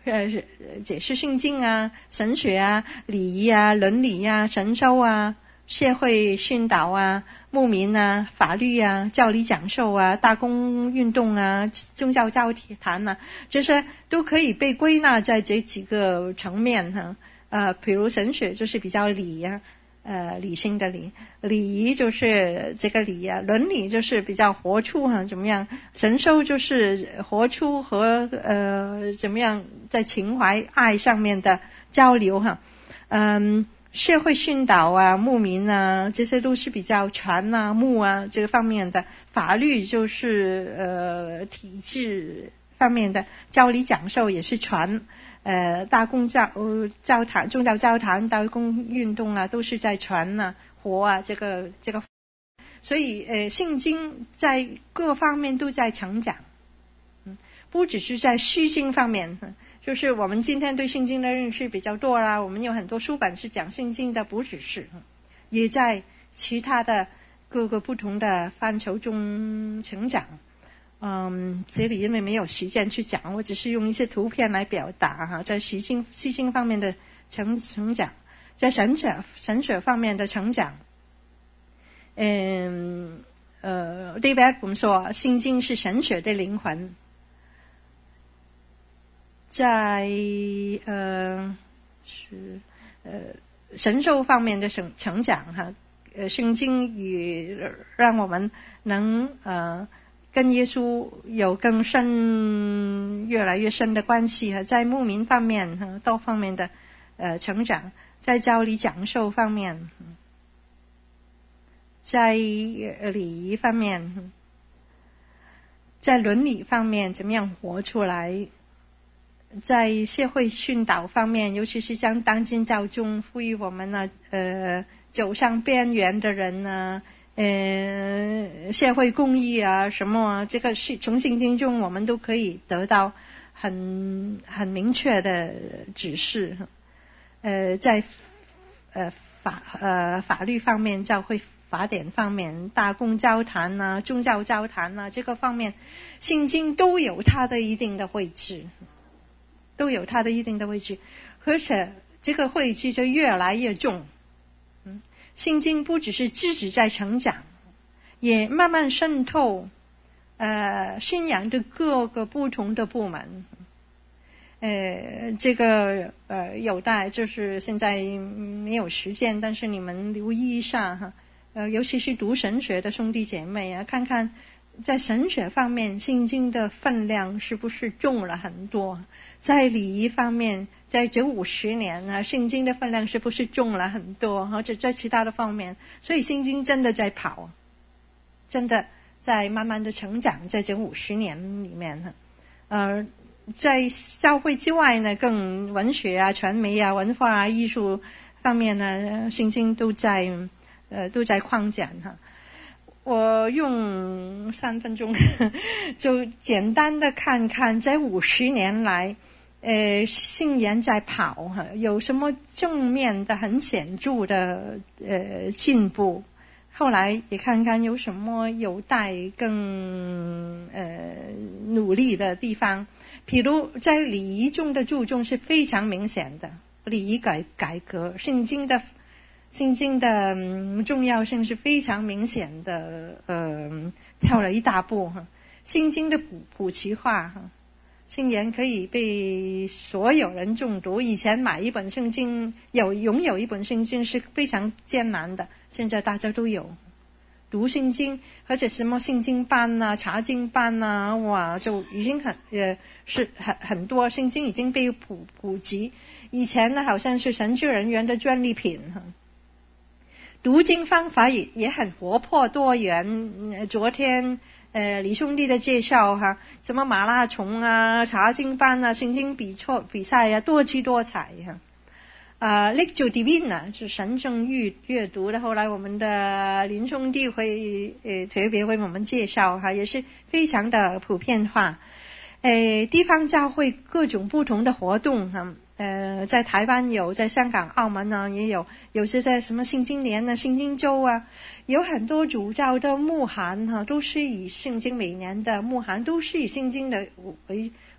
呃解释圣经啊、神学啊、礼仪啊、伦理啊、神修啊、社会训导啊、牧民啊、法律啊、教理讲授啊、大公运动啊、宗教交谈啊，这些都可以被归纳在这几个层面哈。呃，比如神学就是比较理啊，呃，理性的理；礼仪就是这个礼啊；伦理就是比较活出哈，怎么样？神修就是活出和呃怎么样在情怀爱上面的交流哈。嗯，社会训导啊、牧民啊，这些都是比较传啊、牧啊这个方面的；法律就是呃体制方面的，教理讲授也是传。呃，大公教呃教堂、宗教教堂、大公运动啊，都是在传啊、活啊，这个这个，所以呃，圣经在各方面都在成长，嗯，不只是在虚经方面，就是我们今天对圣经的认识比较多啦，我们有很多书本是讲圣经的，不只是，也在其他的各个不同的范畴中成长。嗯，这里因为没有时间去讲，我只是用一些图片来表达哈，在虚经虚经方面的成成长，在神学神学方面的成长。嗯，呃 ，David 我们说，圣经是神学的灵魂，在呃是呃神授方面的成成长哈，呃，圣经也让我们能呃。跟耶稣有更深、越来越深的关系哈，在牧民方面哈，多方面的呃成长，在教理讲授方面，在礼仪方面，在伦理方面怎么样活出来，在社会训导方面，尤其是将当今教中赋予我们呢呃走上边缘的人呢。呃，社会公益啊，什么啊，这个是从圣经中我们都可以得到很很明确的指示。呃，在呃法呃法律方面、教会法典方面、大公交谈啊、宗教交谈啊，这个方面，圣经都有它的一定的位置，都有它的一定的位置，而且这个位置就越来越重。圣经不只是自己在成长，也慢慢渗透呃信仰的各个不同的部门。呃，这个呃有待就是现在没有时间，但是你们留意一下哈，呃，尤其是读神学的兄弟姐妹啊，看看在神学方面，圣经的分量是不是重了很多？在礼仪方面。在这五十年啊，圣经的分量是不是重了很多？或者在其他的方面，所以圣经真的在跑，真的在慢慢的成长，在这五十年里面呢，呃，在教会之外呢，更文学啊、传媒啊、文化啊、艺术方面呢，圣经都在呃都在扩展哈。我用三分钟就简单的看看这五十年来。呃，信仰在跑哈，有什么正面的很显著的呃进步？后来也看看有什么有待更呃努力的地方。譬如在礼仪中的注重是非常明显的，礼仪改改革，圣经的圣经的、嗯、重要性是非常明显的，呃，跳了一大步哈。圣经的普普及化哈。圣言可以被所有人诵读，以前买一本圣经有拥有一本圣经是非常艰难的，现在大家都有读圣经，或者什么圣经班啊、查经班啊，哇，就已经很呃是很很多圣经已经被普普及。以前呢，好像是神职人员的专利品哈。读经方法也也很活泼多元。呃、昨天。呃，李兄弟的介绍哈，什么马拉松啊、查经班啊、圣经比赛比赛啊，多姿多彩哈。啊 ，Lectio Divina 是神圣阅阅读的，后来我们的林兄弟会呃特别为我们介绍哈，也是非常的普遍化。呃，地方教会各种不同的活动哈，呃，在台湾有，在香港、澳门呢也有，有些在什么圣经年啊、圣经周啊。有很多主教的牧函哈，都是以圣经每年的牧函都是以圣经的为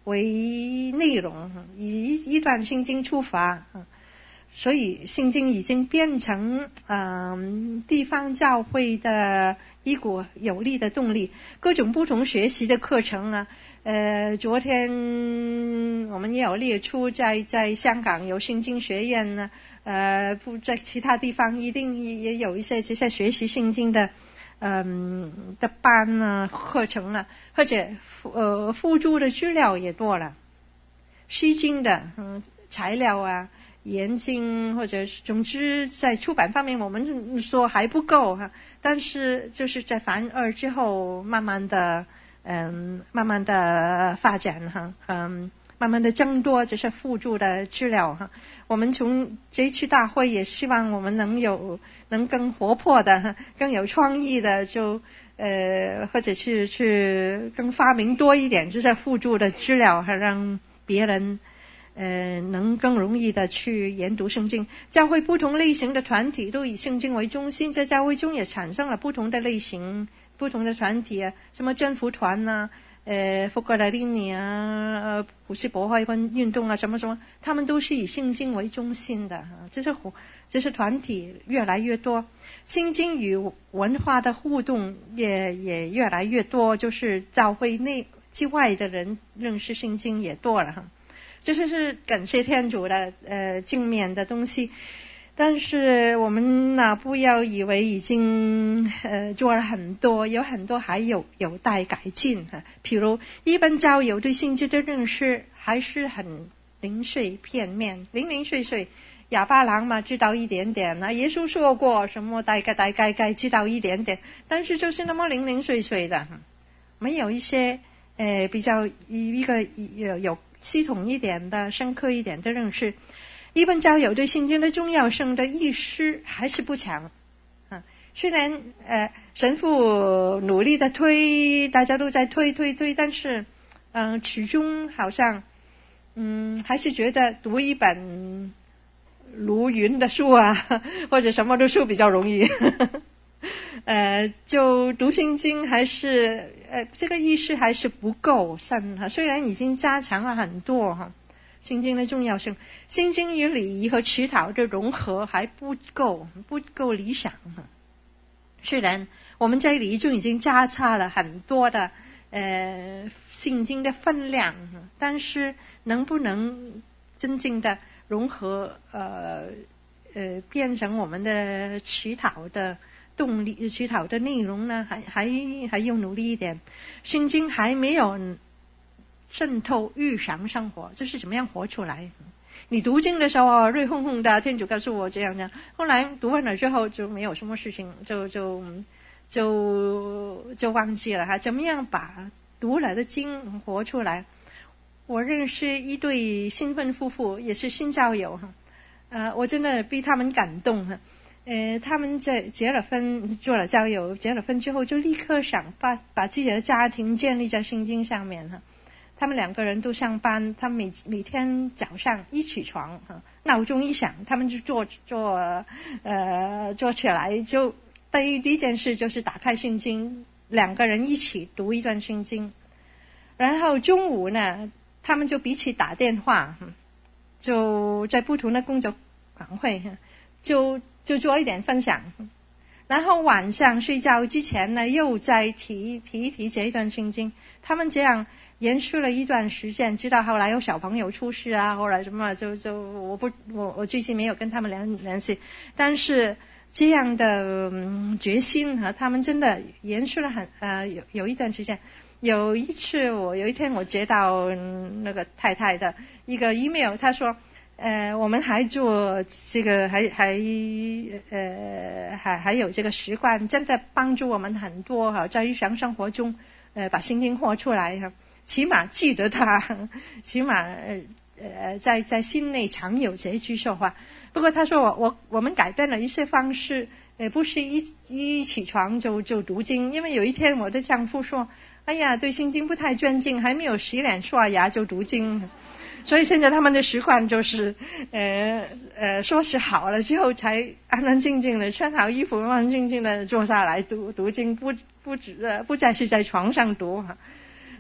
为内容，以一段圣经出发，所以圣经已经变成嗯地方教会的一股有力的动力，各种不同学习的课程啊，呃，昨天我们也有列出在在香港有圣经学院呢，呃，不在其他地方一定也有一些这些学习圣经的嗯的班啊课程啊，或者呃辅助的资料也多了，诗经的嗯材料啊。研经或者总之在出版方面我们说还不够哈，但是就是在凡二之后慢慢的嗯慢慢的发展哈，嗯慢慢的增多这些辅助的资料哈。我们从这次大会也希望我们能有能更活泼的更有创意的就呃或者是去更发明多一点这些辅助的资料，让别人呃，能更容易的去研读圣经。教会不同类型的团体都以圣经为中心，在教会中也产生了不同的类型、不同的团体啊，什么真福团呐、啊，呃，福格莱利尼啊，呃，普世博爱运动啊，什么什么，他们都是以圣经为中心的啊。这些这些团体越来越多，圣经与文化的互动也也越来越多，就是教会内之外的人认识圣经也多了哈。这是感谢天主的呃正面的东西，但是我们呢不要以为已经呃做了很多，有很多还有有待改进哈。譬如一般教友对圣经的认识还是很零碎片面，零零碎碎。哑巴郎嘛知道一点点啊，耶稣说过什么大概大概该知道一点点，但是就是那么零零碎碎的，没有一些呃比较一个有有系统一点的深刻一点的认识。一般教友对圣经的重要性的意识还是不强啊。虽然呃神父努力的推，大家都在推推推，但是嗯、呃、始终好像嗯还是觉得读一本如云的书啊或者什么的书比较容易呃就读圣经还是呃，这个意识还是不够深哈，虽然已经加强了很多哈，圣经的重要性，圣经与礼仪和祈祷的融合还不够，不够理想哈。虽然我们在礼仪中已经加插了很多的呃圣经的分量，但是能不能真正的融合呃呃变成我们的祈祷的动力，祈祷的内容呢，还还还要努力一点。圣经还没有渗透日常生活，这是怎么样活出来？你读经的时候热烘烘的，天主告诉我这样的，后来读完了之后就没有什么事情，就就就就忘记了哈。怎么样把读了的经活出来？我认识一对新婚夫妇，也是新教友哈，呃，我真的被他们感动哈。呃，他们在结了婚，做了教友，结了婚之后就立刻想把把自己的家庭建立在圣经上面哈。他们两个人都上班，他们每每天早上一起床哈，闹钟一响，他们就坐坐呃坐起来，就第一第一件事就是打开圣经，两个人一起读一段圣经。然后中午呢，他们就彼此打电话，就在不同的工作岗位，就就做一点分享。然后晚上睡觉之前呢，又再提提一提这一段圣经。他们这样延续了一段时间，直到后来有小朋友出世啊，后来什么就就我不我我最近没有跟他们联联系，但是这样的、嗯、决心和他们真的延续了很呃有有一段时间。有一次我有一天我接到、嗯、那个太太的一个 email， 她说呃我们还做这个还还呃还还有这个习惯，真的帮助我们很多哈，在日常生活中呃把圣经活出来哈，起码记得它，起码呃在在心内常有这句说话。不过他说我我我们改变了一些方式，呃不是一一起床就就读经，因为有一天我的丈夫说哎呀，对圣经不太尊敬，还没有洗脸刷牙就读经，所以现在他们的习惯就是，呃呃，说是好了之后才安安静静的穿好衣服，安安静静的坐下来读读经，不不只不再是在床上读哈。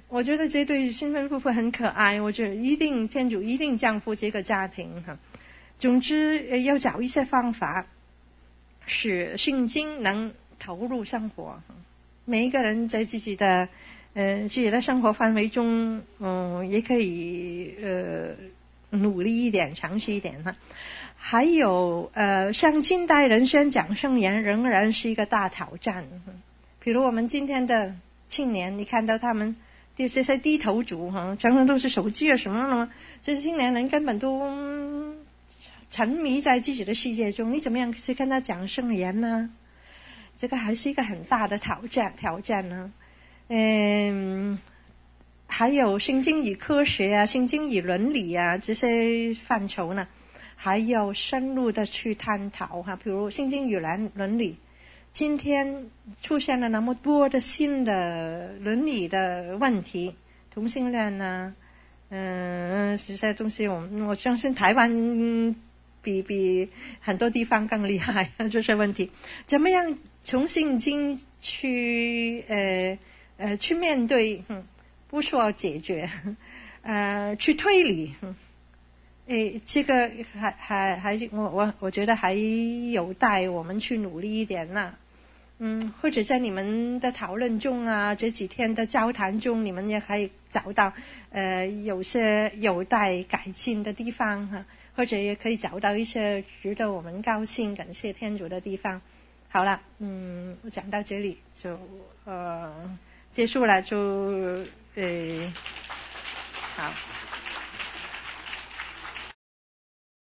我觉得这对新婚夫妇很可爱，我觉得一定天主一定降福这个家庭哈。总之要找一些方法使圣经能投入生活，每一个人在自己的呃自己的生活范围中，嗯，也可以呃努力一点，尝试一点哈。还有呃，向近代人宣讲圣言仍然是一个大挑战。比如我们今天的青年，你看到他们这些低头族哈，常常都是手机啊什么的，这些青年人根本都、嗯、沉迷在自己的世界中，你怎么样去跟他讲圣言呢？这个还是一个很大的挑战挑战呢。嗯，还有圣经与科学啊，圣经与伦理啊这些范畴呢，还要深入的去探讨哈。比如圣经与伦伦理，今天出现了那么多的新的伦理的问题，同性恋呢，嗯、呃，这些东西我我相信台湾、嗯、比比很多地方更厉害这些问题，怎么样从圣经去呃呃去面对，嗯，不说解决，呃，去推理，嗯，诶，这个还还还我我我觉得还有待我们去努力一点呐。嗯，或者在你们的讨论中啊，这几天的交谈中，你们也可以找到呃有些有待改进的地方哈，或者也可以找到一些值得我们高兴、感谢天主的地方。好了，嗯，我讲到这里就呃结束了，就呃好。